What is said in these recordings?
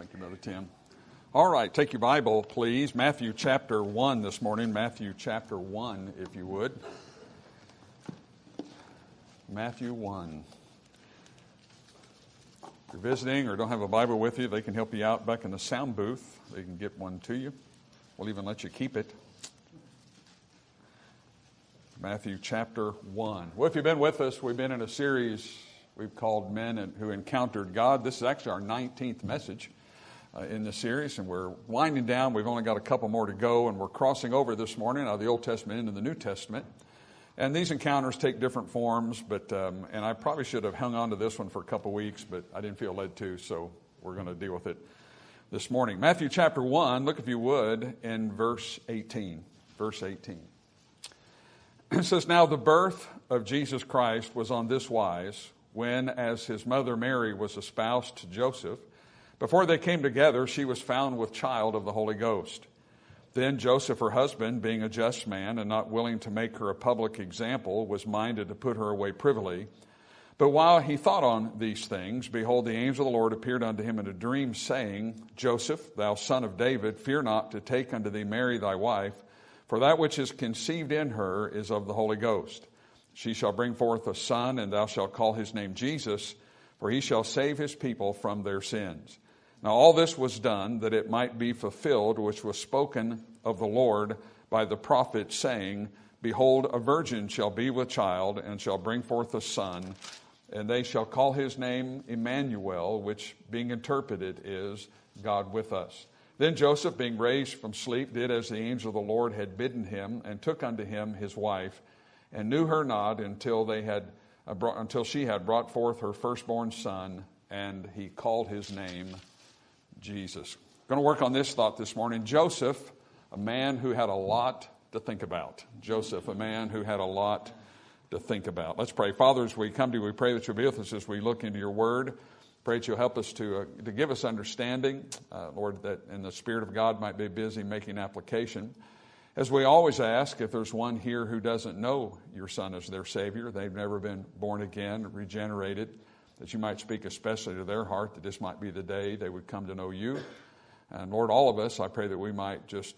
Thank you, Brother Tim. All right, take your Bible, please. Matthew chapter 1 this morning. Matthew chapter 1, if you would. Matthew 1. If you're visiting or don't have a Bible with you, they can help you out back in the sound booth. They can get one to you. We'll even let you keep it. Matthew chapter 1. Well, if you've been with us, we've been in a series we've called Men Who Encountered God. This is actually our 19th message in the series, and we're winding down. We've only got a couple more to go, and we're crossing over this morning out of the Old Testament into the New Testament. And these encounters take different forms, but and I probably should have hung on to this one for a couple weeks, but I didn't feel led to, so we're going to deal with it this morning. Matthew chapter 1, look if you would, in verse 18. Verse 18. It says, "Now the birth of Jesus Christ was on this wise, when, as his mother Mary was espoused to Joseph, before they came together, she was found with child of the Holy Ghost. Then Joseph, her husband, being a just man and not willing to make her a public example, was minded to put her away privily. But while he thought on these things, behold, the angel of the Lord appeared unto him in a dream, saying, Joseph, thou son of David, fear not to take unto thee Mary thy wife, for that which is conceived in her is of the Holy Ghost. She shall bring forth a son, and thou shalt call his name Jesus, for he shall save his people from their sins. Now all this was done that it might be fulfilled, which was spoken of the Lord by the prophet, saying, Behold, a virgin shall be with child, and shall bring forth a son, and they shall call his name Emmanuel, which being interpreted is God with us. Then Joseph, being raised from sleep, did as the angel of the Lord had bidden him, and took unto him his wife, and knew her not until she had brought forth her firstborn son, and he called his name Jesus." I'm going to work on this thought this morning. Joseph, a man who had a lot to think about. Joseph, a man who had a lot to think about. Let's pray. Father, as we come to you, we pray that you'll be with us as we look into your word. Pray that you'll help us to give us understanding, Lord, that in the Spirit of God might be busy making application. As we always ask, if there's one here who doesn't know your Son as their Savior, they've never been born again, regenerated, that you might speak especially to their heart, that this might be the day they would come to know you. And Lord, all of us, I pray that we might just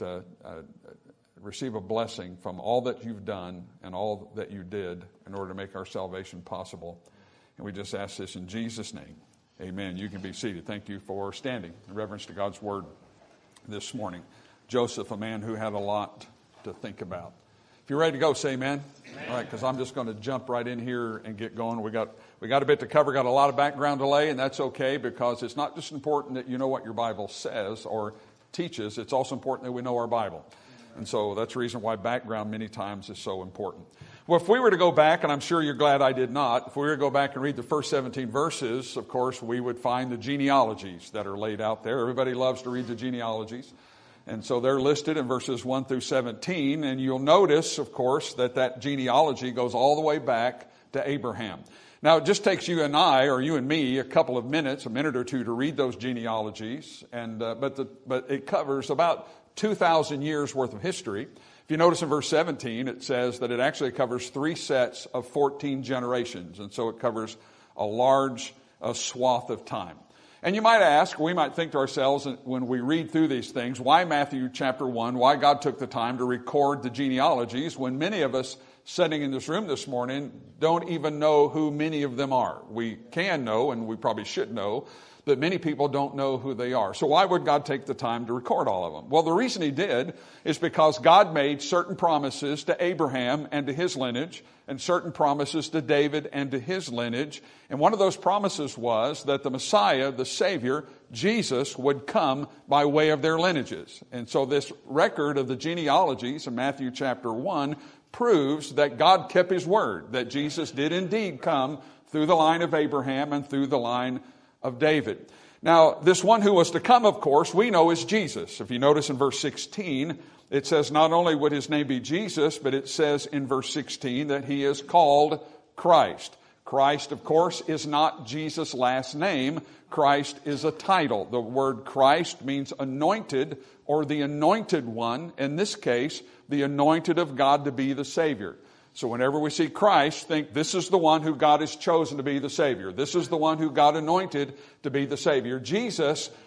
receive a blessing from all that you've done and all that you did in order to make our salvation possible. And we just ask this in Jesus' name. Amen. You can be seated. Thank you for standing in reverence to God's word this morning. Joseph, a man who had a lot to think about. If you're ready to go, say amen. Amen. All right, because I'm just going to jump right in here and get going. We got a bit to cover, got a lot of background delay, and that's okay, because it's not just important that you know what your Bible says or teaches, it's also important that we know our Bible. And so that's the reason why background many times is so important. Well, if we were to go back, and I'm sure you're glad I did not, if we were to go back and read the first 17 verses, of course, we would find the genealogies that are laid out there. Everybody loves to read the genealogies. And so they're listed in verses 1 through 17. And you'll notice, of course, that genealogy goes all the way back to Abraham. Now, it just takes you and I, or you and me, a couple of minutes, a minute or two, to read those genealogies. And but it covers about 2,000 years worth of history. If you notice in verse 17, it says that it actually covers 3 sets of 14 generations. And so it covers a large swath of time. And you might ask, we might think to ourselves when we read through these things, why Matthew chapter 1, why God took the time to record the genealogies when many of us sitting in this room this morning don't even know who many of them are. We can know, and we probably should know, that many people don't know who they are. So why would God take the time to record all of them? Well, the reason he did is because God made certain promises to Abraham and to his lineage, and certain promises to David and to his lineage. And one of those promises was that the Messiah, the Savior, Jesus, would come by way of their lineages. And so this record of the genealogies in Matthew chapter 1 proves that God kept his word, that Jesus did indeed come through the line of Abraham and through the line of David. Now, this one who was to come, of course, we know is Jesus. If you notice in verse 16, it says not only would his name be Jesus, but it says in verse 16 that he is called Christ. Christ, of course, is not Jesus' last name. Christ is a title. The word Christ means anointed or the anointed one. In this case, the anointed of God to be the Savior. So whenever we see Christ, think this is the one who God has chosen to be the Savior. This is the one who God anointed to be the Savior. Jesus,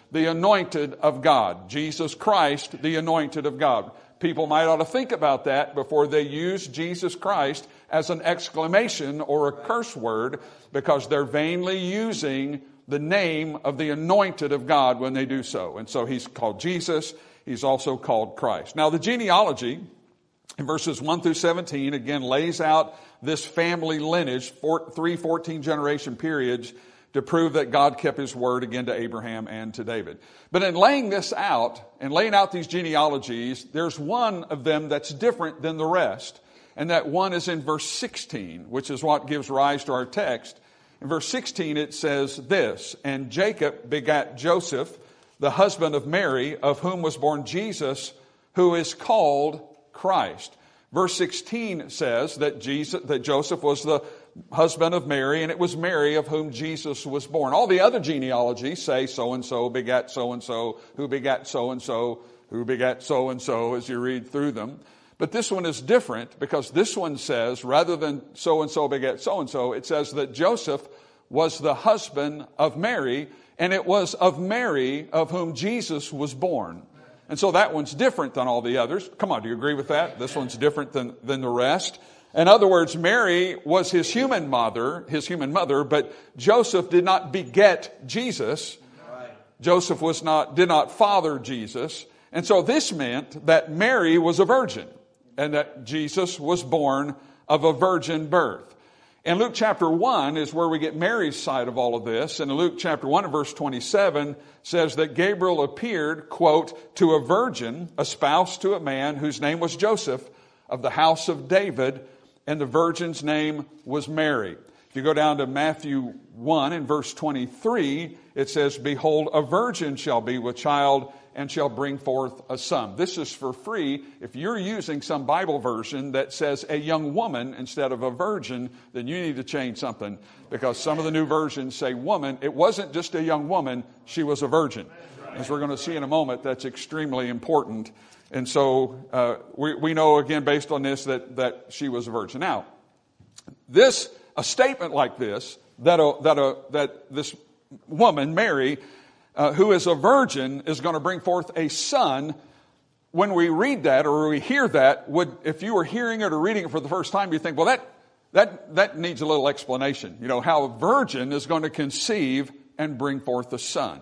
the anointed of God. Jesus Christ, the anointed of God. People might ought to think about that before they use Jesus Christ as an exclamation or a curse word, because they're vainly using the name of the anointed of God when they do so. And so he's called Jesus. He's also called Christ. Now the genealogy in verses 1 through 17 again lays out this family lineage, 14 generation periods, to prove that God kept his word again to Abraham and to David. But in laying this out and laying out these genealogies, there's one of them that's different than the rest. And that one is in verse 16, which is what gives rise to our text. In verse 16 it says this, "And Jacob begat Joseph, the husband of Mary, of whom was born Jesus, who is called Christ." Verse 16 says that Joseph was the husband of Mary, and it was Mary of whom Jesus was born. All the other genealogies say so-and-so begat so-and-so, who begat so-and-so, who begat so-and-so as you read through them. But this one is different because this one says, rather than so-and-so begat so-and-so, it says that Joseph was the husband of Mary, and it was of Mary of whom Jesus was born. And so that one's different than all the others. Come on, do you agree with that? This one's different than the rest. In other words, Mary was his human mother, but Joseph did not beget Jesus. Joseph did not father Jesus. And so this meant that Mary was a virgin and that Jesus was born of a virgin birth. In Luke chapter 1 is where we get Mary's side of all of this. And in Luke chapter 1 and verse 27 says that Gabriel appeared, quote, to a virgin, espoused to a man whose name was Joseph, of the house of David, and the virgin's name was Mary. If you go down to Matthew 1 and verse 23, it says, "Behold, a virgin shall be with child and shall bring forth a son." This is for free. If you're using some Bible version that says a young woman instead of a virgin, then you need to change something, because some of the new versions say woman. It wasn't just a young woman, she was a virgin. As we're going to see in a moment, that's extremely important. And so we know, again, based on this, that she was a virgin. Now, a statement like this, that this woman, Mary, who is a virgin, is going to bring forth a son. When we read that or we hear that, if you were hearing it or reading it for the first time, you think, well, that needs a little explanation. You know, how a virgin is going to conceive and bring forth a son.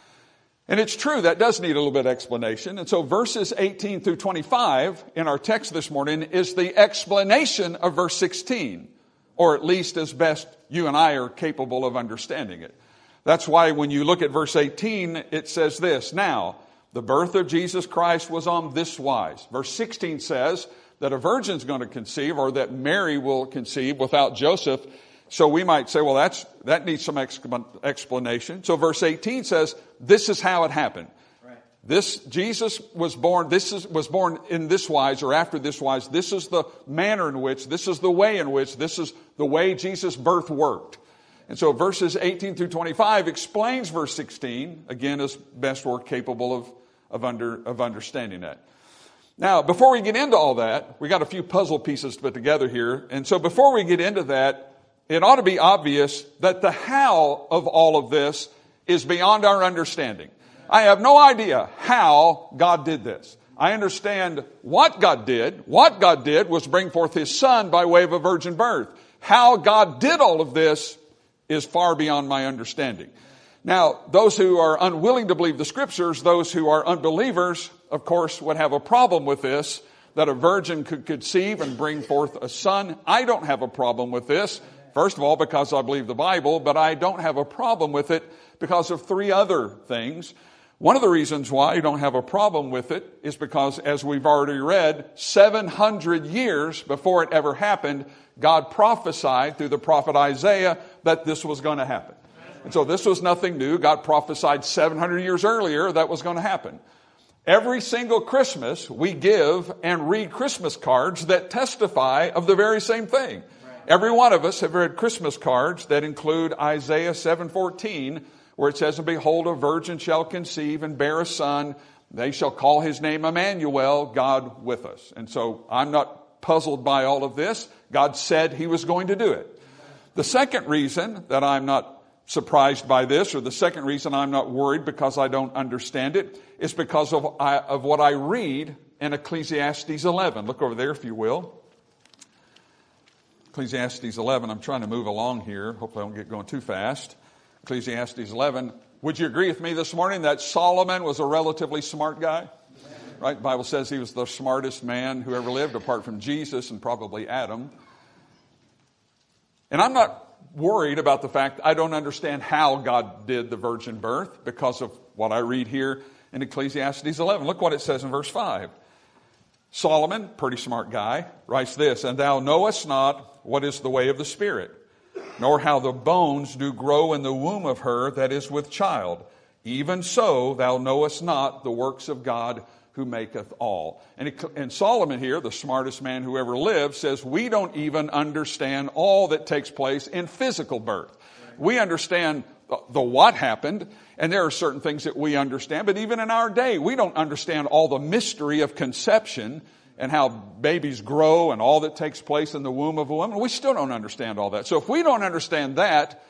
And it's true, that does need a little bit of explanation. And so verses 18 through 25 in our text this morning is the explanation of verse 16, or at least as best you and I are capable of understanding it. That's why when you look at verse 18, it says this, "Now, the birth of Jesus Christ was on this wise." Verse 16 says that a virgin's going to conceive, or that Mary will conceive without Joseph. So we might say, well, that needs some explanation. So verse 18 says, this is how it happened. Right. Jesus was born, was born in this wise, or after this wise. This is the manner in which, this is the way in which, this is the way Jesus' birth worked. And so verses 18 through 25 explains verse 16, again, as best we're capable of understanding that. Now, before we get into all that, we got a few puzzle pieces to put together here. And so before we get into that, it ought to be obvious that the how of all of this is beyond our understanding. I have no idea how God did this. I understand what God did. What God did was bring forth his son by way of a virgin birth. How God did all of this is far beyond my understanding. Now, those who are unwilling to believe the scriptures, those who are unbelievers, of course, would have a problem with this, that a virgin could conceive and bring forth a son. I don't have a problem with this. First of all, because I believe the Bible, but I don't have a problem with it because of three other things. One of the reasons why I don't have a problem with it is because, as we've already read, 700 years before it ever happened, God prophesied through the prophet Isaiah that this was going to happen. And so this was nothing new. God prophesied 700 years earlier that was going to happen. Every single Christmas, we give and read Christmas cards that testify of the very same thing. Every one of us have read Christmas cards that include Isaiah 7:14, where it says, "And behold, a virgin shall conceive and bear a son. They shall call his name Emmanuel, God with us." And so I'm not puzzled by all of this. God said he was going to do it. The second reason that I'm not surprised by this, or the second reason I'm not worried because I don't understand it, is because of what I read in Ecclesiastes 11. Look over there, if you will. Ecclesiastes 11. I'm trying to move along here. Hopefully I don't get going too fast. Ecclesiastes 11. Would you agree with me this morning that Solomon was a relatively smart guy? Right? The Bible says he was the smartest man who ever lived, apart from Jesus and probably Adam. And I'm not worried about the fact I don't understand how God did the virgin birth because of what I read here in Ecclesiastes 11. Look what it says in verse 5. Solomon, pretty smart guy, writes this, "And thou knowest not what is the way of the Spirit, nor how the bones do grow in the womb of her that is with child. Even so thou knowest not the works of God who maketh all." And Solomon here, the smartest man who ever lived, says we don't even understand all that takes place in physical birth. We understand the what happened, and there are certain things that we understand, but even in our day, we don't understand all the mystery of conception and how babies grow and all that takes place in the womb of a woman. We still don't understand all that. So if we don't understand that,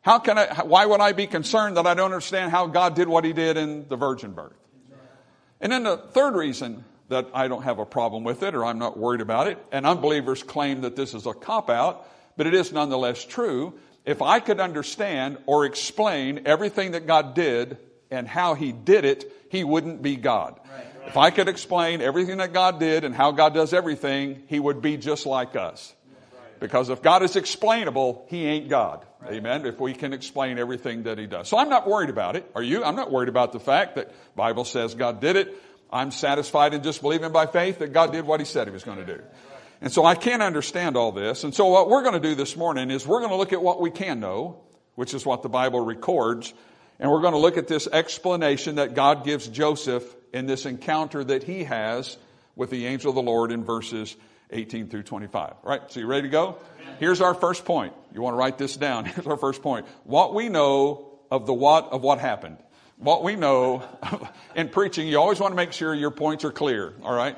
why would I be concerned that I don't understand how God did what he did in the virgin birth? And then the third reason that I don't have a problem with it, or I'm not worried about it, and unbelievers claim that this is a cop-out, but it is nonetheless true. If I could understand or explain everything that God did and how he did it, he wouldn't be God. Right. If I could explain everything that God did and how God does everything, he would be just like us. Right. Because if God is explainable, he ain't God. Right. Amen? If we can explain everything that he does. So I'm not worried about it. Are you? I'm not worried about the fact that the Bible says God did it. I'm satisfied in just believing by faith that God did what he said he was going to do. And so I can't understand all this. And so what we're going to do this morning is we're going to look at what we can know, which is what the Bible records. And we're going to look at this explanation that God gives Joseph in this encounter that he has with the angel of the Lord in verses 18 through 25. All right, so you ready to go? Here's our first point. You want to write this down. Here's our first point. What we know of the what happened. What we know in preaching, you always want to make sure your points are clear. All right?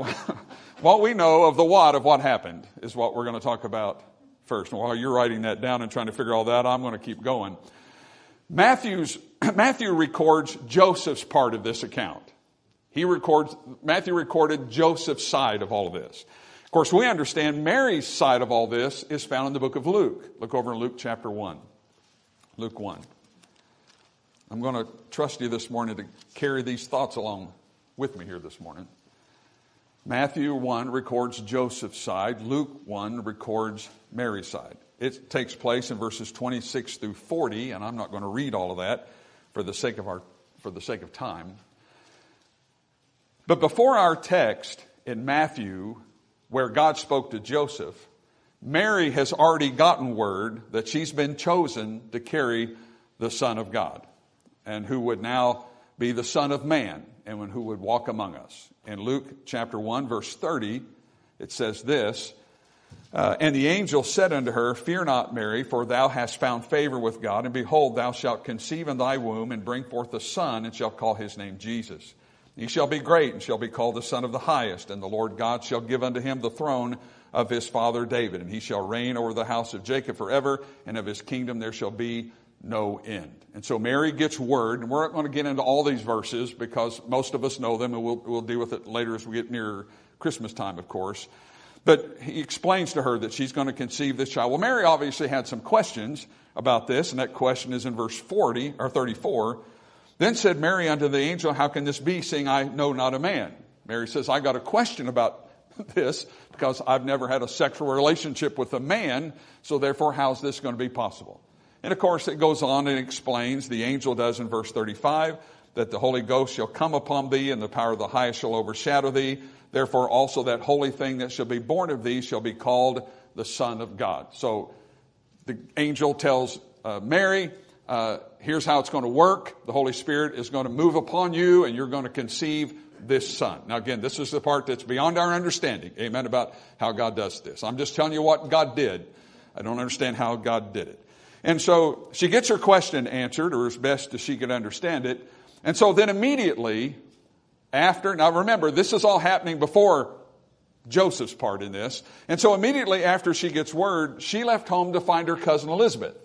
What we know of the what happened is what we're going to talk about first. And while you're writing that down and trying to figure all that, I'm going to keep going. Matthew records Joseph's part of this account. Matthew recorded Joseph's side of all of this. Of course, we understand Mary's side of all this is found in the book of Luke. Look over in Luke chapter 1. Luke 1. I'm going to trust you this morning to carry these thoughts along with me here this morning. Matthew 1 records Joseph's side. Luke 1 records Mary's side. It takes place in verses 26 through 40, and I'm not going to read all of that for the sake of time. But before our text in Matthew, where God spoke to Joseph, Mary has already gotten word that she's been chosen to carry the Son of God, and who would now be the Son of Man, and who would walk among us. In Luke chapter 1, verse 30, it says this, "And the angel said unto her, Fear not, Mary, for thou hast found favor with God, and behold, thou shalt conceive in thy womb, and bring forth a son, and shall call his name Jesus. He shall be great, and shall be called the Son of the Highest, and the Lord God shall give unto him the throne of his father David, and he shall reign over the house of Jacob forever, and of his kingdom there shall be no end." And so Mary gets word, and we're not going to get into all these verses because most of us know them, and we'll deal with it later as we get near Christmas time, of course. But he explains to her that she's going to conceive this child. Well, Mary obviously had some questions about this, and that question is in verse 40 or 34. "Then said Mary unto the angel, How can this be, seeing I know not a man?" Mary says, I got a question about this because I've never had a sexual relationship with a man, so therefore how's this going to be possible? And of course it goes on and explains, the angel does in verse 35, that the Holy Ghost shall come upon thee, and the power of the highest shall overshadow thee. Therefore also that holy thing that shall be born of thee shall be called the Son of God. So the angel tells Mary, here's how it's going to work. The Holy Spirit is going to move upon you, and you're going to conceive this son. Now again, this is the part that's beyond our understanding, amen, about how God does this. I'm just telling you what God did. I don't understand how God did it. And so she gets her question answered, or as best as she could understand it. And so then immediately after, now remember, this is all happening before Joseph's part in this. And so immediately after she gets word, she left home to find her cousin Elizabeth,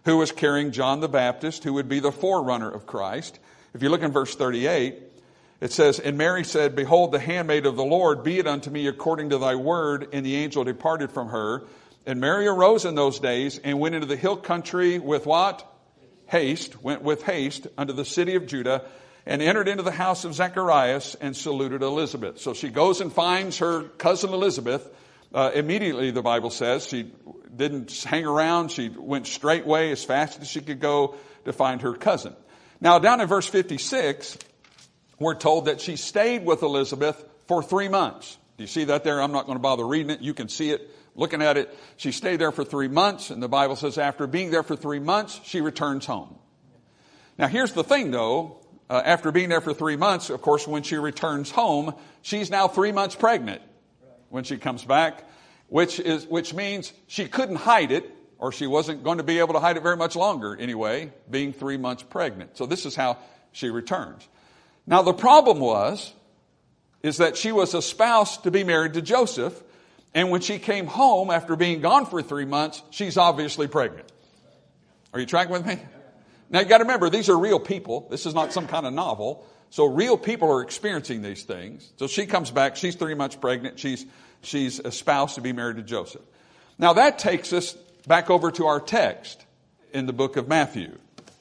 who was carrying John the Baptist, who would be the forerunner of Christ. If you look in verse 38, it says, "And Mary said, Behold, the handmaid of the Lord, be it unto me according to thy word. And the angel departed from her. And Mary arose in those days and went into the hill country with" what? Haste. Went with haste unto the city of Judah, and entered into the house of Zacharias and saluted Elizabeth. So she goes and finds her cousin Elizabeth. Immediately, the Bible says, she didn't hang around. She went straightway as fast as she could go to find her cousin. Now, down in verse 56, we're told that she stayed with Elizabeth for 3 months. Do you see that there? I'm not going to bother reading it. You can see it, looking at it. She stayed there for 3 months, and the Bible says after being there for 3 months, she returns home. Now, here's the thing, though. After being there for 3 months, of course, when she returns home, she's now 3 months pregnant when she comes back, which means she couldn't hide it, or she wasn't going to be able to hide it very much longer anyway, being 3 months pregnant. So this is how she returns. Now, the problem is that she was espoused to be married to Joseph, and when she came home after being gone for 3 months, she's obviously pregnant. Are you tracking with me? Now, you got to remember, these are real people. This is not some kind of novel. So real people are experiencing these things. So she comes back. She's 3 months pregnant. She's espoused to be married to Joseph. Now, that takes us back over to our text in the book of Matthew.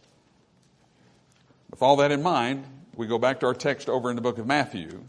With all that in mind, we go back to our text over in the book of Matthew,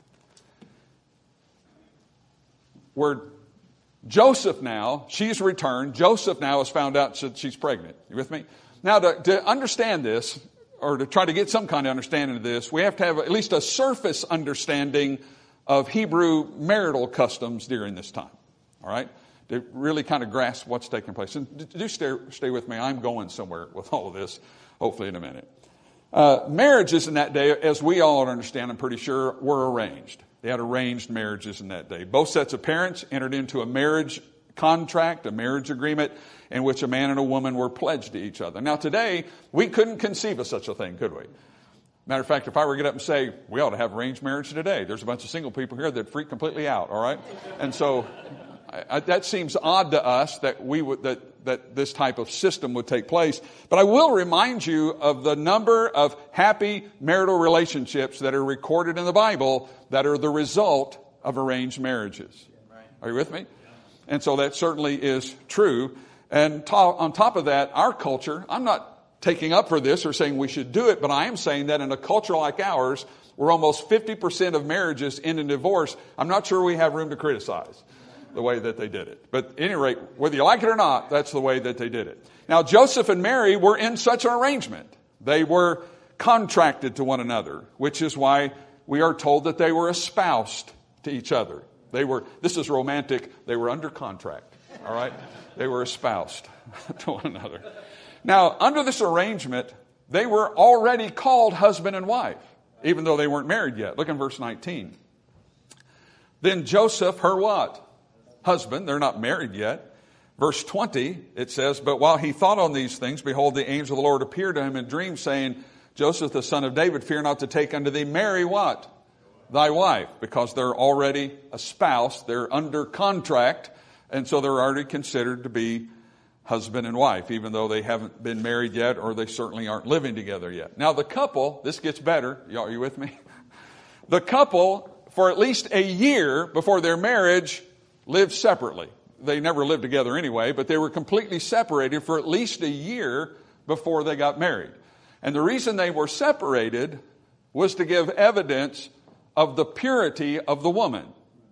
where Joseph now, she's returned. Joseph now has found out that she's pregnant. You with me? Now, to understand this, or to try to get some kind of understanding of this, we have to have at least a surface understanding of Hebrew marital customs during this time. All right? To really kind of grasp what's taking place. And do stay with me. I'm going somewhere with all of this, hopefully in a minute. Marriages in that day, as we all understand, I'm pretty sure, were arranged. They had arranged marriages in that day. Both sets of parents entered into a marriage contract, a marriage agreement, in which a man and a woman were pledged to each other. Now, today, we couldn't conceive of such a thing, could we? Matter of fact, if I were to get up and say, we ought to have arranged marriage today, there's a bunch of single people here that freak completely out, all right? And so that seems odd to us that that this type of system would take place. But I will remind you of the number of happy marital relationships that are recorded in the Bible that are the result of arranged marriages. Are you with me? And so that certainly is true. And on top of that, our culture, I'm not taking up for this or saying we should do it, but I am saying that in a culture like ours, where almost 50% of marriages end in divorce, I'm not sure we have room to criticize the way that they did it. But at any rate, whether you like it or not, that's the way that they did it. Now, Joseph and Mary were in such an arrangement. They were contracted to one another, which is why we are told that they were espoused to each other. This is romantic, they were under contract, all right? They were espoused to one another. Now, under this arrangement, they were already called husband and wife, even though they weren't married yet. Look in verse 19. Then Joseph, her what? Husband. They're not married yet. Verse 20, it says, But while he thought on these things, behold, the angel of the Lord appeared to him in dreams, saying, Joseph, the son of David, fear not to take unto thee Mary what? Thy wife, because they're already espoused. They're under contract. And so they're already considered to be husband and wife, even though they haven't been married yet, or they certainly aren't living together yet. Now the couple, this gets better. Are you with me? The couple, for at least a year before their marriage, lived separately. They never lived together anyway, but they were completely separated for at least a year before they got married. And the reason they were separated was to give evidence of the purity of the woman.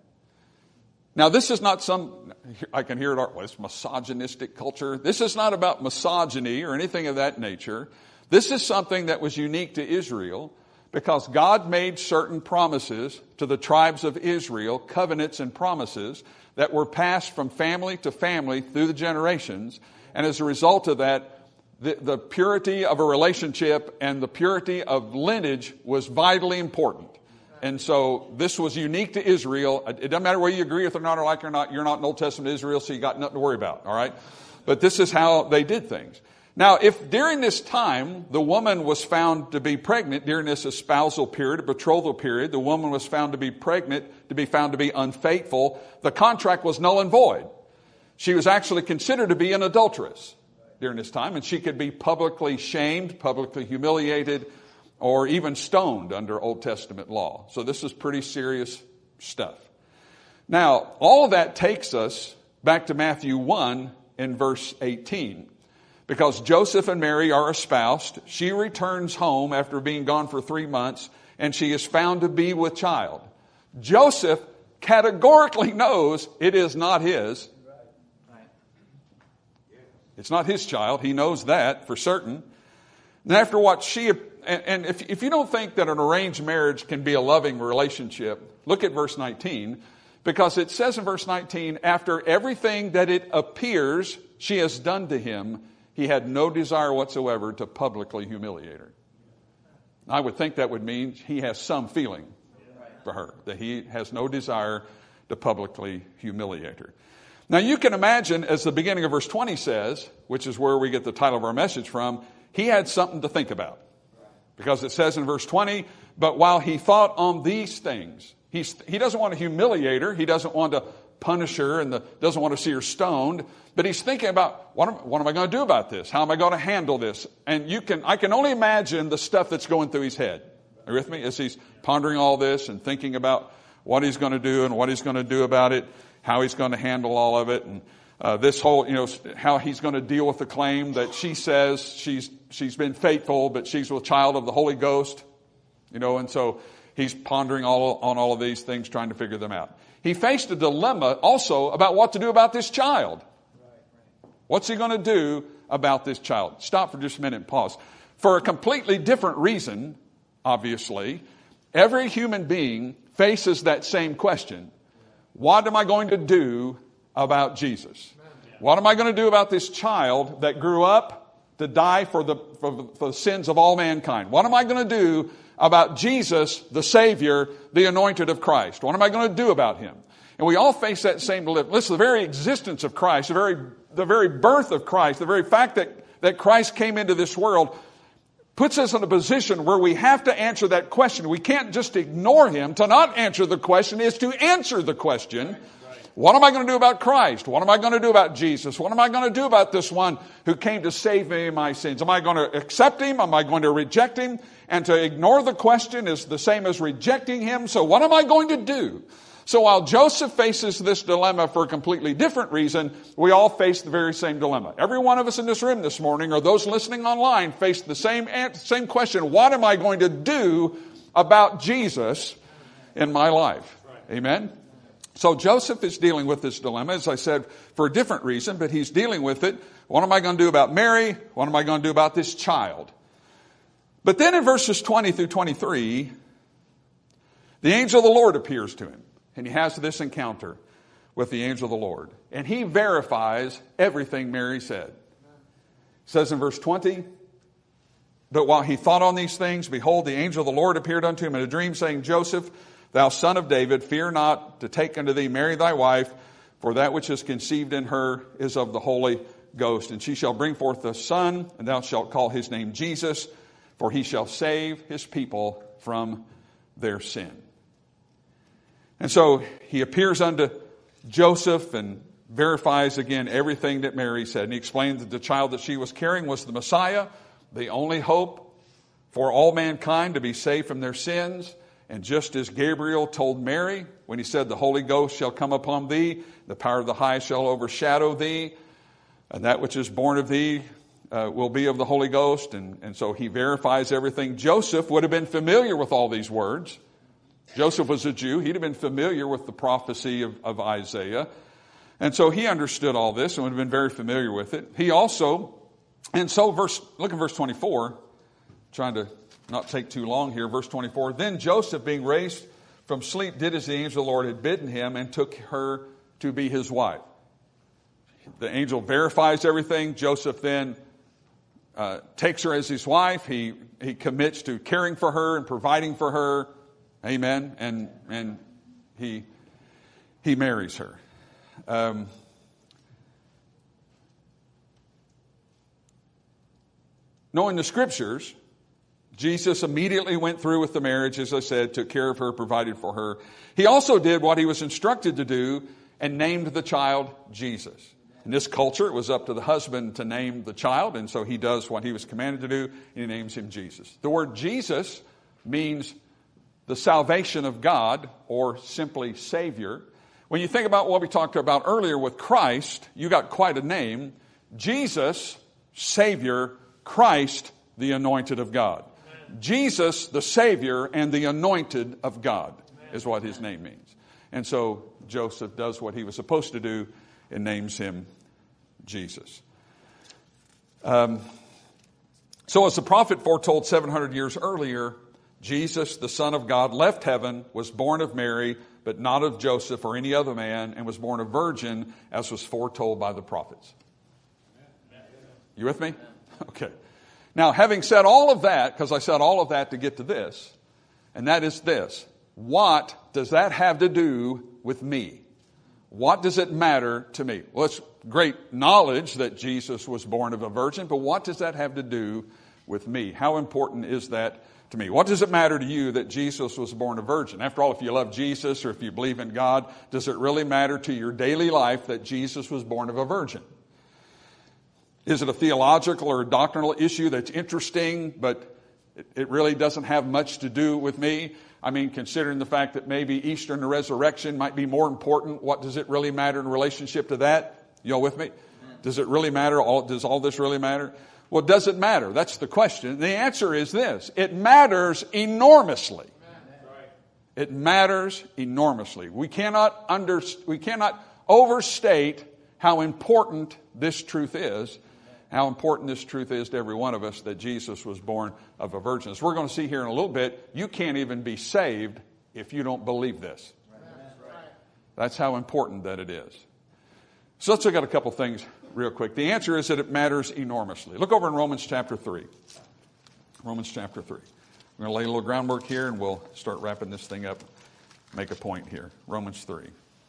Now, this is not I can hear it, it's misogynistic culture. This is not about misogyny or anything of that nature. This is something that was unique to Israel because God made certain promises to the tribes of Israel, covenants and promises that were passed from family to family through the generations. And as a result of that, the purity of a relationship and the purity of lineage was vitally important. And so this was unique to Israel. It doesn't matter whether you agree with it or not or like it or not. You're not in Old Testament Israel, so you got nothing to worry about, all right? But this is how they did things. Now, if during this time the woman was found to be pregnant, during this espousal period, a betrothal period, the woman was found to be pregnant, to be found to be unfaithful, the contract was null and void. She was actually considered to be an adulteress. during this time, and she could be publicly shamed, publicly humiliated, or even stoned under Old Testament law. So this is pretty serious stuff. Now, all of that takes us back to Matthew 1 in verse 18. Because Joseph and Mary are espoused, she returns home after being gone for 3 months, and she is found to be with child. Joseph categorically knows it is not his. It's not his child. He knows that for certain. And after what and if you don't think that an arranged marriage can be a loving relationship, look at verse 19. Because it says in verse 19, after everything that it appears she has done to him, he had no desire whatsoever to publicly humiliate her. I would think that would mean he has some feeling for her, that he has no desire to publicly humiliate her. Now you can imagine, as the beginning of verse 20 says, which is where we get the title of our message from, he had something to think about. Because it says in verse 20, but while he thought on these things, he doesn't want to humiliate her, he doesn't want to punish her, and doesn't want to see her stoned, but he's thinking about, what am I going to do about this? How am I going to handle this? And I can only imagine the stuff that's going through his head. Are you with me? As he's pondering all this and thinking about what he's going to do and what he's going to do about it, how he's going to handle all of it, and this whole, how he's going to deal with the claim that she says she's been faithful, but she's a child of the Holy Ghost, and so he's pondering on all of these things, trying to figure them out. He faced a dilemma also about what to do about this child. What's he going to do about this child? Stop for just a minute and pause. For a completely different reason, obviously, every human being faces that same question. What am I going to do about Jesus? What am I going to do about this child that grew up to die for the sins of all mankind? What am I going to do about Jesus, the Savior, the anointed of Christ? What am I going to do about him? And we all face that same dilemma. Listen, the very existence of Christ, the very birth of Christ, the very fact that Christ came into this world puts us in a position where we have to answer that question. We can't just ignore him. To not answer the question is to answer the question. What am I going to do about Christ? What am I going to do about Jesus? What am I going to do about this one who came to save me of my sins? Am I going to accept him? Am I going to reject him? And to ignore the question is the same as rejecting him. So what am I going to do? So while Joseph faces this dilemma for a completely different reason, we all face the very same dilemma. Every one of us in this room this morning, or those listening online, face the same question. What am I going to do about Jesus in my life? Amen? So Joseph is dealing with this dilemma, as I said, for a different reason, but he's dealing with it. What am I going to do about Mary? What am I going to do about this child? But then in verses 20 through 23, the angel of the Lord appears to him. And he has this encounter with the angel of the Lord. And he verifies everything Mary said. It says in verse 20, but while he thought on these things, behold, the angel of the Lord appeared unto him in a dream, saying, Joseph, thou son of David, fear not to take unto thee Mary thy wife, for that which is conceived in her is of the Holy Ghost. And she shall bring forth a son, and thou shalt call his name Jesus, for he shall save his people from their sin. And so he appears unto Joseph and verifies again everything that Mary said. And he explained that the child that she was carrying was the Messiah, the only hope for all mankind to be saved from their sins. And just as Gabriel told Mary when he said, the Holy Ghost shall come upon thee, the power of the highest shall overshadow thee, and that which is born of thee will be of the Holy Ghost. And so he verifies everything. Joseph would have been familiar with all these words. Joseph was a Jew. He'd have been familiar with the prophecy of Isaiah. And so he understood all this and would have been very familiar with it. He also, and so look at verse 24, trying to not take too long here. Verse 24, then Joseph, being raised from sleep, did as the angel of the Lord had bidden him and took her to be his wife. The angel verifies everything. Joseph then takes her as his wife. He commits to caring for her and providing for her. Amen. And he marries her. Knowing the scriptures, Jesus immediately went through with the marriage, as I said, took care of her, provided for her. He also did what he was instructed to do and named the child Jesus. In this culture, it was up to the husband to name the child, and so he does what he was commanded to do, and he names him Jesus. The word Jesus means the salvation of God, or simply Savior. When you think about what we talked about earlier with Christ, you got quite a name. Jesus, Savior, Christ, the anointed of God. Jesus, the Savior and the anointed of God is what his name means. And so Joseph does what he was supposed to do and names him Jesus. So as the prophet foretold 700 years earlier, Jesus, the Son of God, left heaven, was born of Mary, but not of Joseph or any other man, and was born a virgin, as was foretold by the prophets. You with me? Okay. Now, having said all of that, because I said all of that to get to this, and that is this: what does that have to do with me? What does it matter to me? Well, it's great knowledge that Jesus was born of a virgin, but what does that have to do with me? How important is that to me? What does it matter to you that Jesus was born a virgin? After all, if you love Jesus or if you believe in God, does it really matter to your daily life that Jesus was born of a virgin? Is it a theological or a doctrinal issue that's interesting, but it really doesn't have much to do with me? I mean, considering the fact that maybe Easter and the resurrection might be more important, what does it really matter in relationship to that? You all with me? Does it really matter? Does all this really matter? Well, does it matter? That's the question. The answer is this: it matters enormously. It matters enormously. We cannot overstate how important this truth is. How important this truth is to every one of us, that Jesus was born of a virgin. As we're going to see here in a little bit, you can't even be saved if you don't believe this. That's how important that it is. So let's look at a couple things real quick. The answer is that it matters enormously. Look over in Romans chapter 3. Romans chapter 3. We're going to lay a little groundwork here and we'll start wrapping this thing up, make a point here. Romans 3.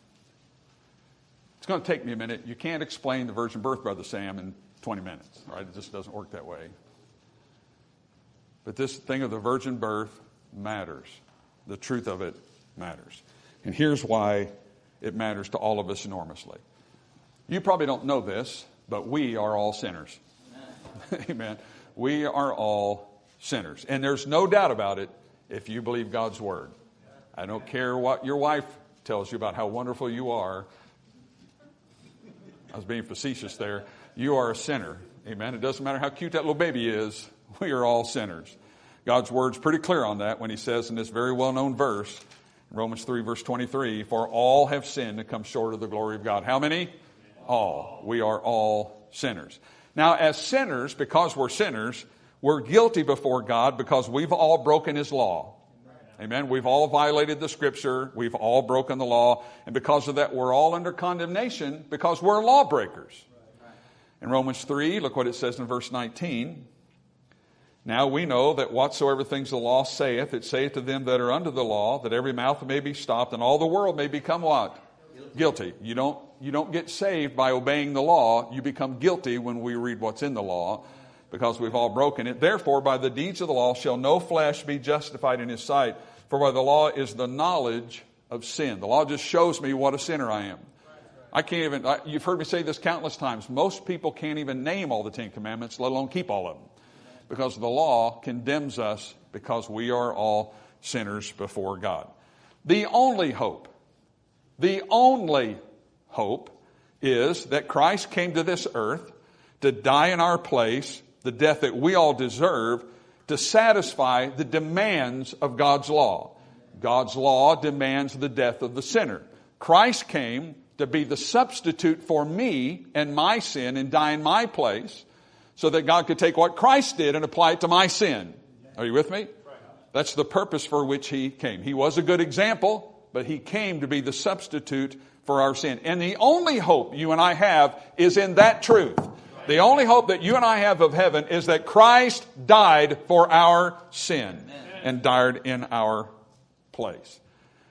It's going to take me a minute. You can't explain the virgin birth, Brother Sam, in 20 minutes, right? It just doesn't work that way. But this thing of the virgin birth matters. The truth of it matters. And here's why it matters to all of us enormously. You probably don't know this, but we are all sinners. Amen. Amen. We are all sinners. And there's no doubt about it if you believe God's word. I don't care what your wife tells you about how wonderful you are. I was being facetious there. You are a sinner. Amen. It doesn't matter how cute that little baby is. We are all sinners. God's word's pretty clear on that when he says in this very well-known verse, Romans 3, verse 23, for all have sinned and come short of the glory of God. How many? All. We are all sinners. Now, as sinners, because we're sinners, we're guilty before God because we've all broken his law. Amen. We've all violated the scripture. We've all broken the law. And because of that, we're all under condemnation because we're lawbreakers. In Romans 3, look what it says in verse 19. Now we know that whatsoever things the law saith, it saith to them that are under the law, that every mouth may be stopped and all the world may become what? Guilty. You don't get saved by obeying the law. You become guilty when we read what's in the law because we've all broken it. Therefore, by the deeds of the law shall no flesh be justified in his sight. For by the law is the knowledge of sin. The law just shows me what a sinner I am. I can't even, you've heard me say this countless times. Most people can't even name all the 10 Commandments, let alone keep all of them. Because the law condemns us because we are all sinners before God. The only hope is that Christ came to this earth to die in our place, the death that we all deserve, to satisfy the demands of God's law. God's law demands the death of the sinner. Christ came to be the substitute for me and my sin and die in my place so that God could take what Christ did and apply it to my sin. Are you with me? That's the purpose for which he came. He was a good example, but he came to be the substitute for our sin. And the only hope you and I have is in that truth. The only hope that you and I have of heaven is that Christ died for our sin and died in our place.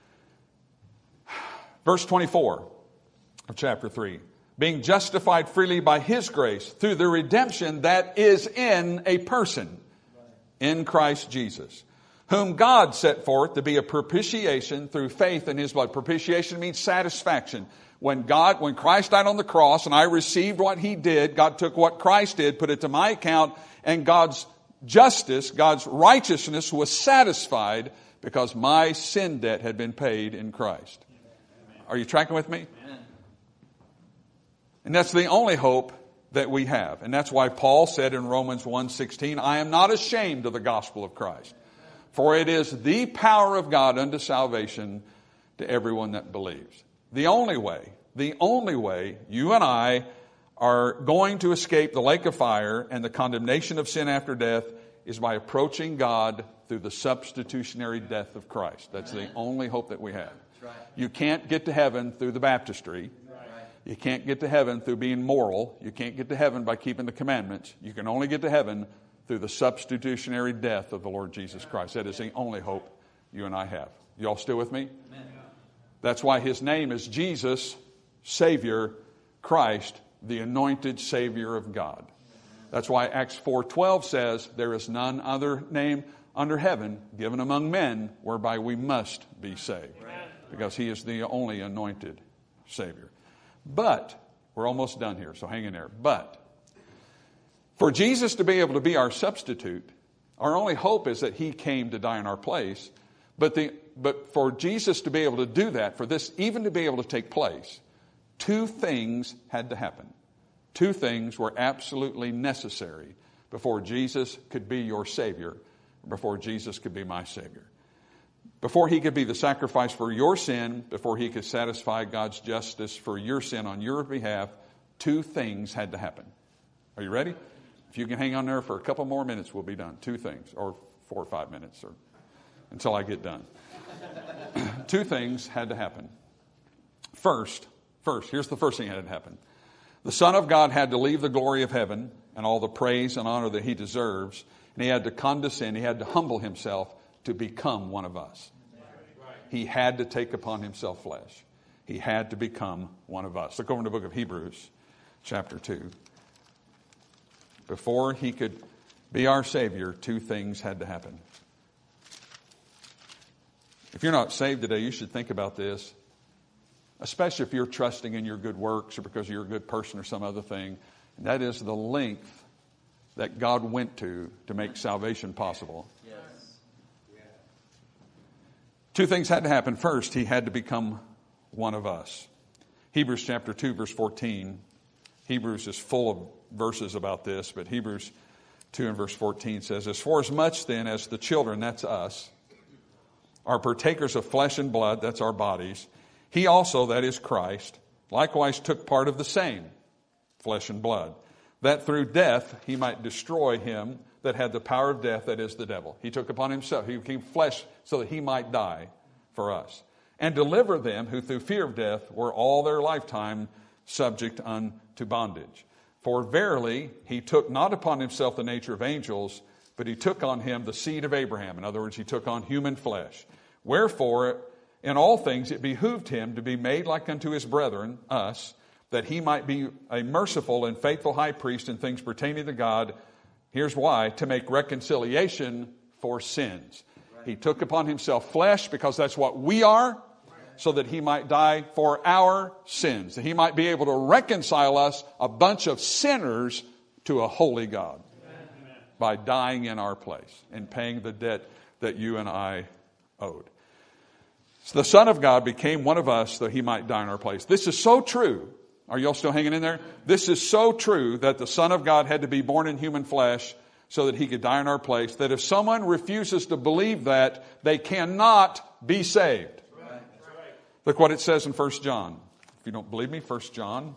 Verse 24 of chapter 3. Being justified freely by his grace through the redemption that is in a person, in Christ Jesus, whom God set forth to be a propitiation through faith in his blood. Propitiation means satisfaction. When Christ died on the cross and I received what he did, God took what Christ did, put it to my account, and God's justice, God's righteousness was satisfied because my sin debt had been paid in Christ. Are you tracking with me? And that's the only hope that we have. And that's why Paul said in Romans 1:16, I am not ashamed of the gospel of Christ, for it is the power of God unto salvation to everyone that believes. The only way you and I are going to escape the lake of fire and the condemnation of sin after death is by approaching God through the substitutionary death of Christ. That's the only hope that we have. You can't get to heaven through the baptistry. You can't get to heaven through being moral. You can't get to heaven by keeping the commandments. You can only get to heaven through the substitutionary death of the Lord Jesus Christ. That is the only hope you and I have. You all still with me? That's why his name is Jesus, Savior, Christ, the anointed Savior of God. That's why Acts 4:12 says, there is none other name under heaven given among men whereby we must be saved. Because he is the only anointed Savior. But, we're almost done here, so hang in there. But, for Jesus to be able to be our substitute, our only hope is that he came to die in our place. But for Jesus to be able to do that, for this even to be able to take place, two things had to happen. Two things were absolutely necessary before Jesus could be your Savior, before Jesus could be my Savior. Before he could be the sacrifice for your sin, before he could satisfy God's justice for your sin on your behalf, two things had to happen. Are you ready? If you can hang on there for a couple more minutes, we'll be done. Two things, or 4 or 5 minutes, or until I get done. Two things had to happen. First, here's the first thing that had to happen. The Son of God had to leave the glory of heaven and all the praise and honor that he deserves, and he had to condescend, he had to humble himself to become one of us. He had to take upon himself flesh. He had to become one of us. Look over in the book of Hebrews, chapter 2. Before he could be our Savior, two things had to happen. If you're not saved today, you should think about this, especially if you're trusting in your good works or because you're a good person or some other thing. And that is the length that God went to make salvation possible. Yes. Two things had to happen. First, he had to become one of us. Hebrews chapter 2, verse 14. Hebrews is full of verses about this, but Hebrews 2 and verse 14 says, as for as much then as the children, that's us, are partakers of flesh and blood, that's our bodies, he also, that is Christ, likewise took part of the same, flesh and blood, that through death he might destroy him that had the power of death, that is the devil. He took upon himself, he became flesh so that he might die for us, and deliver them who through fear of death were all their lifetime subject unto bondage. For verily he took not upon himself the nature of angels, but he took on him the seed of Abraham. In other words, he took on human flesh. Wherefore, in all things it behooved him to be made like unto his brethren, us, that he might be a merciful and faithful high priest in things pertaining to God. Here's why: to make reconciliation for sins. He took upon himself flesh because that's what we are, so that he might die for our sins, that he might be able to reconcile us, a bunch of sinners, to a holy God. Amen. By dying in our place and paying the debt that you and I owed. So the Son of God became one of us that he might die in our place. This is so true. Are you all still hanging in there? This is so true that the Son of God had to be born in human flesh so that he could die in our place, that if someone refuses to believe that, they cannot be saved. Right. Look what it says in 1 John. If you don't believe me, 1 John.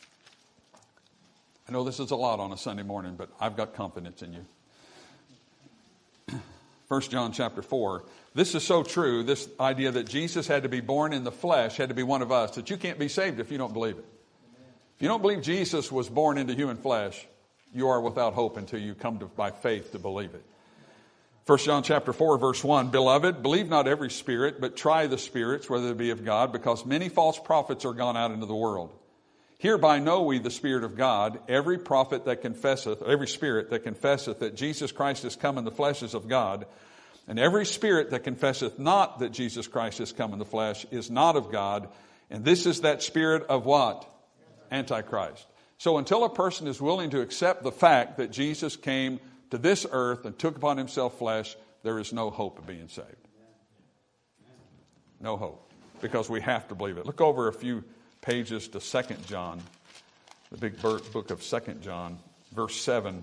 I know this is a lot on a Sunday morning, but I've got confidence in you. 1 John chapter 4. This is so true, this idea that Jesus had to be born in the flesh, had to be one of us, that you can't be saved if you don't believe it. If you don't believe Jesus was born into human flesh, you are without hope until you come by faith to believe it. 1 John chapter 4, verse 1, Beloved, believe not every spirit, but try the spirits, whether they be of God, because many false prophets are gone out into the world. Hereby know we the Spirit of God. Every spirit that confesseth that Jesus Christ is come in the flesh is of God. And every spirit that confesseth not that Jesus Christ is come in the flesh is not of God. And this is that spirit of what? Antichrist. So until a person is willing to accept the fact that Jesus came to this earth and took upon himself flesh, there is no hope of being saved. No hope. Because we have to believe it. Look over a few pages to 2 John, the big book of 2 John, verse 7.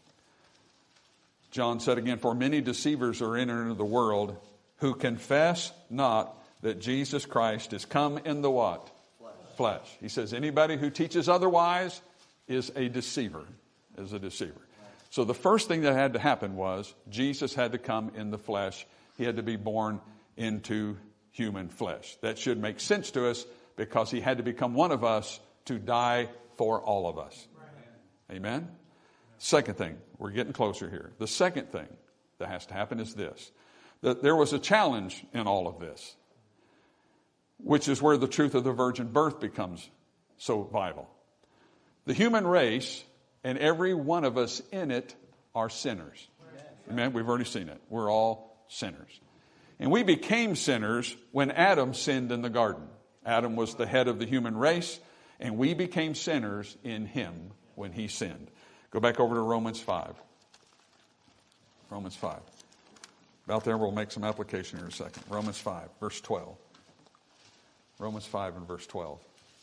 John said again, for many deceivers are entered into the world who confess not that Jesus Christ is come in the what? Flesh. He says anybody who teaches otherwise is a deceiver. So the first thing that had to happen was Jesus had to come in the flesh. He had to be born into human flesh. That should make sense to us because he had to become one of us to die for all of us. Amen? Second thing, we're getting closer here. The second thing that has to happen is this. That there was a challenge in all of this, which is where the truth of the virgin birth becomes so vital. The human race and every one of us in it are sinners. Amen? We've already seen it. We're all sinners. And we became sinners when Adam sinned in the garden. Adam was the head of the human race, and we became sinners in him when he sinned. Go back over to Romans 5. Romans 5. About there, we'll make some application here in a second. Romans 5, verse 12. Romans 5 and verse 12.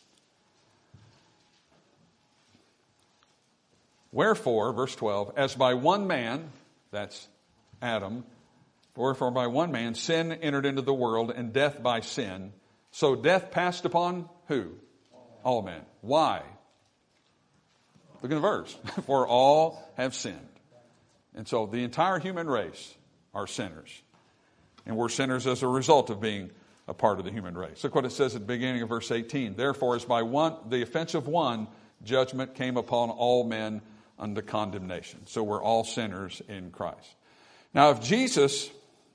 Wherefore, verse 12, as by one man, that's Adam, wherefore by one man sin entered into the world, and death by sin. So death passed upon who? All men. Why? Look at the verse. For all have sinned. And so the entire human race are sinners. And we're sinners as a result of being a part of the human race. Look what it says at the beginning of verse 18. Therefore, as by one, the offense of one, judgment came upon all men unto condemnation. So we're all sinners in Christ. Now, if Jesus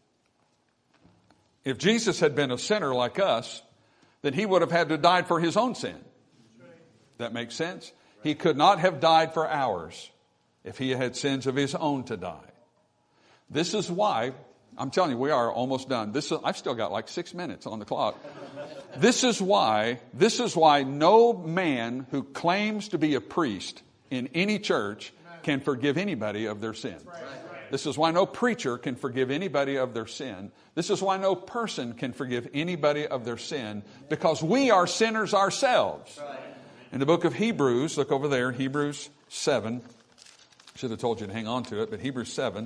had been a sinner like us, then he would have had to die for his own sin. That makes sense? He could not have died for ours if he had sins of his own to die. This is why, I'm telling you, we are almost done. I've still got like 6 minutes on the clock. This is why no man who claims to be a priest in any church can forgive anybody of their sin. This is why no preacher can forgive anybody of their sin. This is why no person can forgive anybody of their sin, because we are sinners ourselves. In the book of Hebrews, look over there, Hebrews 7. Should have told you to hang on to it, but Hebrews 7.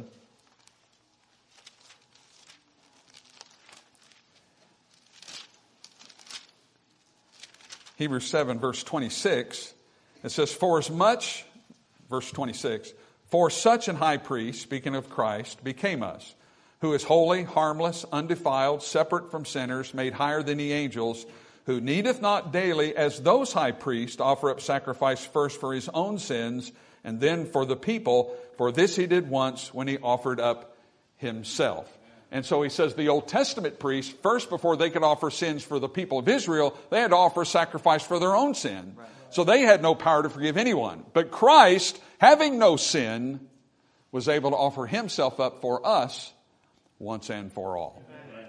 Hebrews 7, verse 26. It says, verse 26, for such an high priest, speaking of Christ, became us, who is holy, harmless, undefiled, separate from sinners, made higher than the angels, who needeth not daily, as those high priests, offer up sacrifice first for his own sins, and then for the people. For this he did once when he offered up himself. And so he says the Old Testament priests, first before they could offer sins for the people of Israel, they had to offer sacrifice for their own sin. So they had no power to forgive anyone. But Christ, having no sin, was able to offer himself up for us once and for all.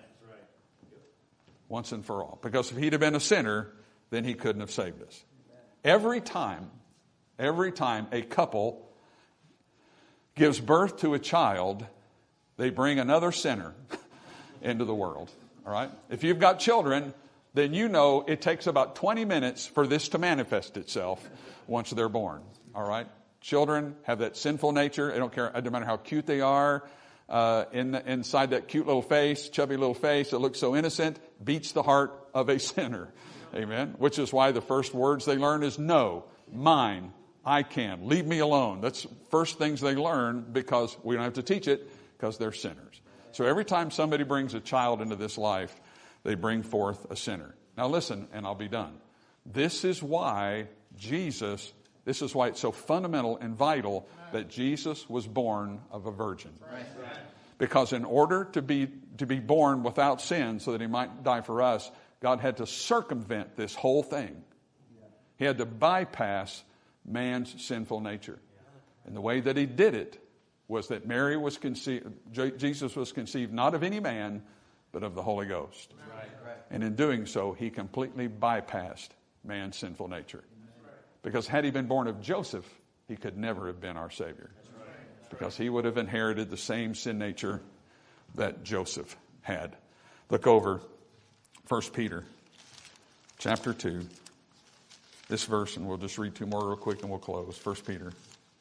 Once and for all. Because if he'd have been a sinner, then he couldn't have saved us. Every time a couple gives birth to a child, they bring another sinner into the world. All right? If you've got children, then you know it takes about 20 minutes for this to manifest itself once they're born. All right? Children have that sinful nature. I don't care, it doesn't matter how cute they are. Inside that cute little face, chubby little face that looks so innocent, beats the heart of a sinner. Amen? Which is why the first words they learn is no, mine, I can, leave me alone. That's first things they learn, because we don't have to teach it, because they're sinners. So every time somebody brings a child into this life, they bring forth a sinner. Now listen, and I'll be done. This is why it's so fundamental and vital that Jesus was born of a virgin. Because in order to be born without sin so that he might die for us, God had to circumvent this whole thing. He had to bypass man's sinful nature. And the way that he did it was that Jesus was conceived not of any man, but of the Holy Ghost. Right. And in doing so, he completely bypassed man's sinful nature. Because had he been born of Joseph, he could never have been our Savior. Because he would have inherited the same sin nature that Joseph had. Look over 1 Peter chapter 2. This verse, and we'll just read two more real quick and we'll close. 1 Peter.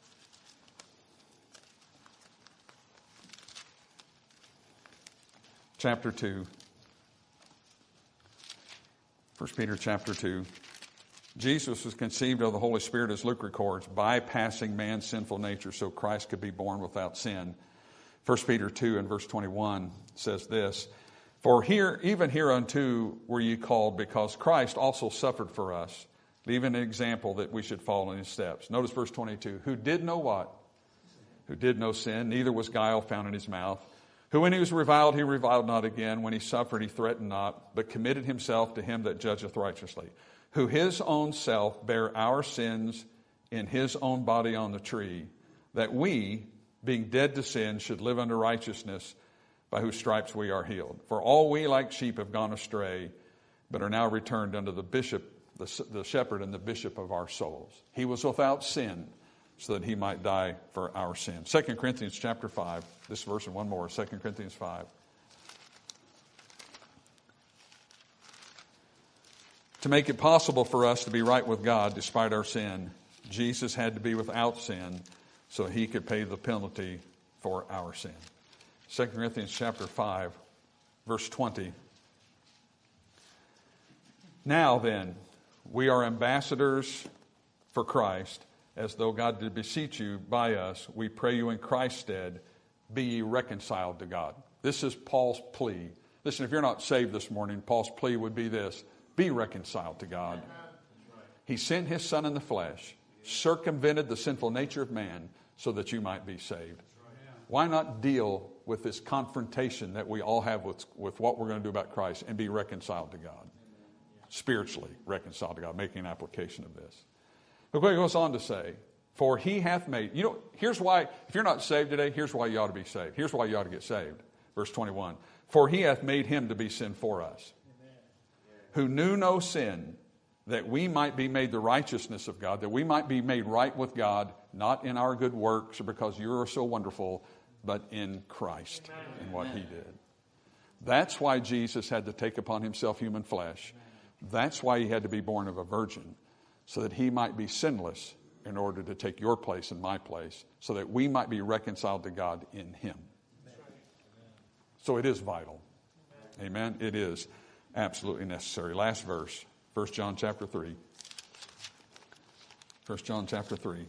Chapter 2. 1 Peter chapter 2. Jesus was conceived of the Holy Spirit, as Luke records, bypassing man's sinful nature so Christ could be born without sin. 1 Peter 2 and verse 21 says this, For even hereunto were ye called, because Christ also suffered for us, leaving an example that we should follow in his steps. Notice verse 22, who did know what? Who did no sin, neither was guile found in his mouth. Who when he was reviled, he reviled not again. When he suffered, he threatened not, but committed himself to him that judgeth righteously. Who his own self bare our sins in his own body on the tree, that we, being dead to sin, should live unto righteousness, by whose stripes we are healed. For all we like sheep have gone astray, but are now returned unto the bishop, the shepherd and the bishop of our souls. He was without sin, so that he might die for our sin. 2 Corinthians chapter 5, this verse and one more, 2 Corinthians 5. To make it possible for us to be right with God despite our sin, Jesus had to be without sin so he could pay the penalty for our sin. 2 Corinthians chapter 5, verse 20. Now then, we are ambassadors for Christ, as though God did beseech you by us. We pray you in Christ's stead, be ye reconciled to God. This is Paul's plea. Listen, if you're not saved this morning, Paul's plea would be this: be reconciled to God. He sent his Son in the flesh, circumvented the sinful nature of man so that you might be saved. Why not deal with this confrontation that we all have with what we're going to do about Christ and be reconciled to God? Spiritually reconciled to God, making an application of this. Look what he goes on to say. For he hath made, here's why, if you're not saved today, here's why you ought to be saved. Here's why you ought to get saved. Verse 21. For he hath made him to be sin for us, who knew no sin, that we might be made the righteousness of God, that we might be made right with God, not in our good works or because you are so wonderful, but in Christ, in what he did. That's why Jesus had to take upon himself human flesh. That's why he had to be born of a virgin, so that he might be sinless in order to take your place and my place, so that we might be reconciled to God in him. So it is vital. Amen. It is absolutely necessary. Last verse, 1 John chapter 3. 1 John chapter 3.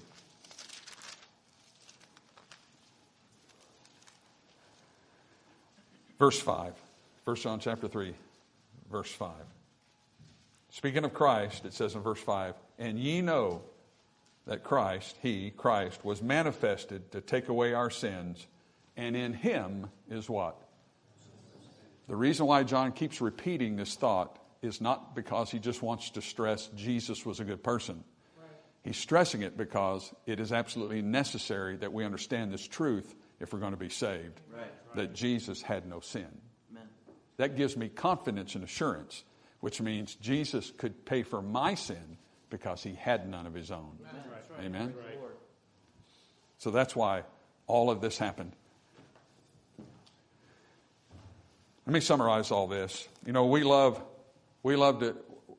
Verse 5. 1 John chapter 3, verse 5. Speaking of Christ, it says in verse 5, and ye know that Christ was manifested to take away our sins, and in him is what? The reason why John keeps repeating this thought is not because he just wants to stress Jesus was a good person. Right. He's stressing it because it is absolutely necessary that we understand this truth if we're going to be saved. Right. That Jesus had no sin. Amen. That gives me confidence and assurance, which means Jesus could pay for my sin because he had none of his own. Right. Amen? Right. So that's why all of this happened. Let me summarize all this. We love to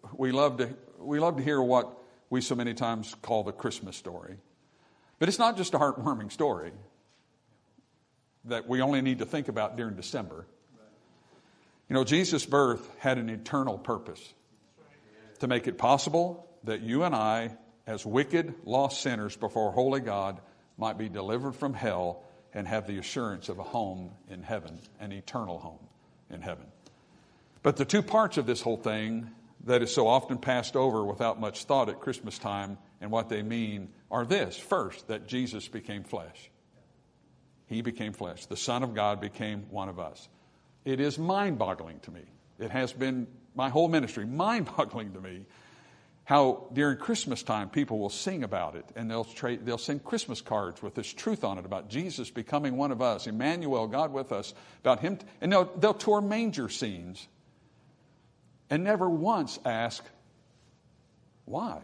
hear what we so many times call the Christmas story. But it's not just a heartwarming story that we only need to think about during December. Jesus' birth had an eternal purpose to make it possible that you and I, as wicked, lost sinners before holy God, might be delivered from hell and have the assurance of a home in heaven, an eternal home in heaven. But the two parts of this whole thing that is so often passed over without much thought at Christmas time and what they mean are this. First, that Jesus became flesh. He became flesh. The Son of God became one of us. It is mind-boggling to me. It has been my whole ministry, mind-boggling to me, how during Christmas time people will sing about it, and they'll send Christmas cards with this truth on it about Jesus becoming one of us, Emmanuel, God with us, about him. And they'll tour manger scenes and never once ask, why?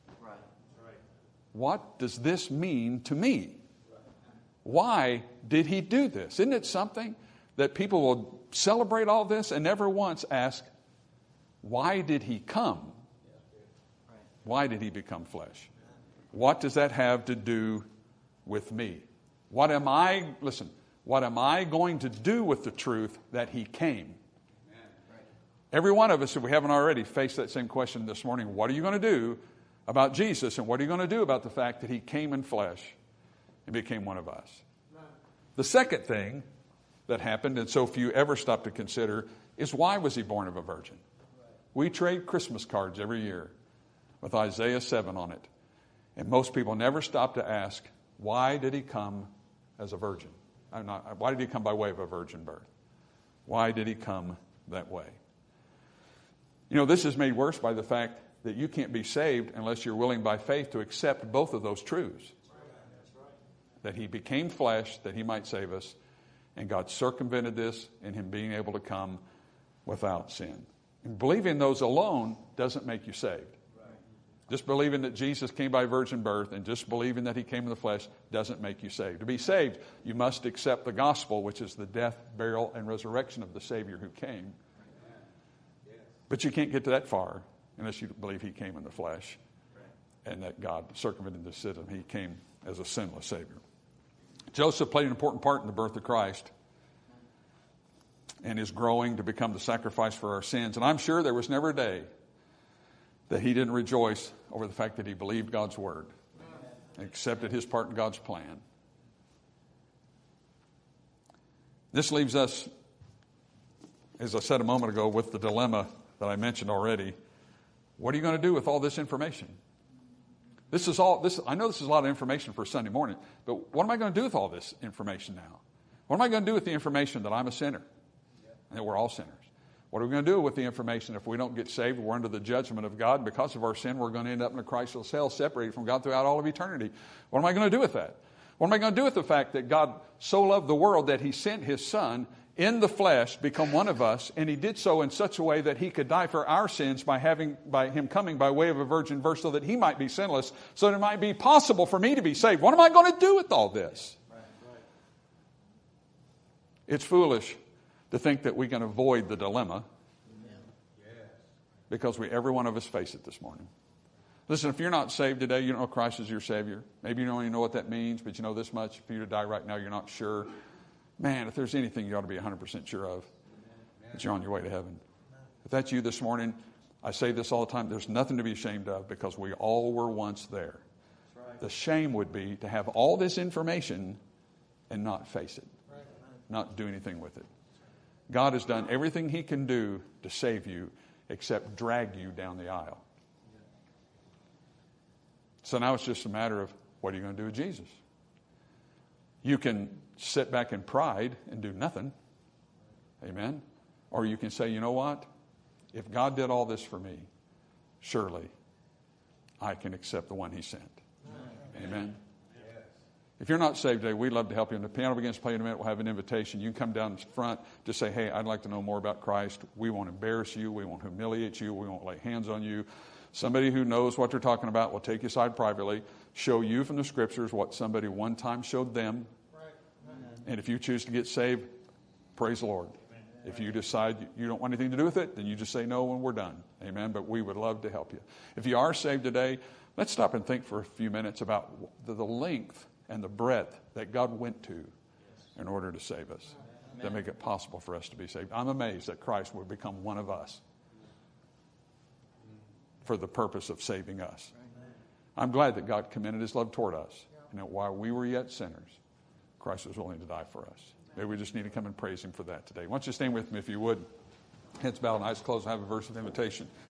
What does this mean to me? Why did he do this? Isn't it something that people will celebrate all this and never once ask, why did he come? Why did he become flesh? What does that have to do with me? What am I going to do with the truth that he came? Every one of us, if we haven't already, faced that same question this morning. What are you going to do about Jesus? And what are you going to do about the fact that he came in flesh and became one of us? The second thing that happened, and so few ever stop to consider, is why was he born of a virgin? We trade Christmas cards every year with Isaiah 7 on it. And most people never stop to ask, why did he come as a virgin? Why did he come by way of a virgin birth? Why did he come that way? You know, this is made worse by the fact that you can't be saved unless you're willing by faith to accept both of those truths. That he became flesh, that he might save us, and God circumvented this in him being able to come without sin. And believing those alone doesn't make you saved. Just believing that Jesus came by virgin birth and just believing that he came in the flesh doesn't make you saved. To be saved, you must accept the gospel, which is the death, burial, and resurrection of the Savior who came. But you can't get to that far unless you believe he came in the flesh and that God circumvented the system. He came as a sinless Savior. Joseph played an important part in the birth of Christ and is growing to become the sacrifice for our sins. And I'm sure there was never a day that he didn't rejoice over the fact that he believed God's word and accepted his part in God's plan. This leaves us, as I said a moment ago, with the dilemma that I mentioned already. What are you going to do with all this information? I know this is a lot of information for Sunday morning, but what am I going to do with all this information now? What am I going to do with the information that I'm a sinner and that we're all sinners? What are we going to do with the information if we don't get saved? We're under the judgment of God. Because of our sin, we're going to end up in a Christless hell, separated from God throughout all of eternity. What am I going to do with that? What am I going to do with the fact that God so loved the world that he sent his Son in the flesh, become one of us, and he did so in such a way that he could die for our sins by him coming by way of a virgin birth so that he might be sinless, so that it might be possible for me to be saved? What am I going to do with all this? It's foolish to think that we can avoid the dilemma, because every one of us face it this morning. Listen, if you're not saved today, you don't know Christ is your Savior. Maybe you don't even know what that means, but you know this much: for you to die right now, you're not sure. Man, if there's anything you ought to be 100% sure of, that you're on your way to heaven. If that's you this morning, I say this all the time: there's nothing to be ashamed of, because we all were once there. The shame would be to have all this information and not face it, not do anything with it. God has done everything he can do to save you except drag you down the aisle. So now it's just a matter of, what are you going to do with Jesus? You can sit back in pride and do nothing. Amen? Or you can say, you know what? If God did all this for me, surely I can accept the one he sent. Amen? If you're not saved today, we'd love to help you. When the piano begins to play in a minute, we'll have an invitation. You can come down front to say, hey, I'd like to know more about Christ. We won't embarrass you. We won't humiliate you. We won't lay hands on you. Somebody who knows what they're talking about will take you aside privately, show you from the Scriptures what somebody one time showed them. And if you choose to get saved, praise the Lord. If you decide you don't want anything to do with it, then you just say no when we're done. Amen? But we would love to help you. If you are saved today, let's stop and think for a few minutes about the length and the breadth that God went to in order to save us, to make it possible for us to be saved. I'm amazed that Christ would become one of us for the purpose of saving us. I'm glad that God commended his love toward us, and that while we were yet sinners, Christ was willing to die for us. Maybe we just need to come and praise him for that today. Why don't you stand with me if you would? Heads bowed and eyes closed. I have a verse of invitation.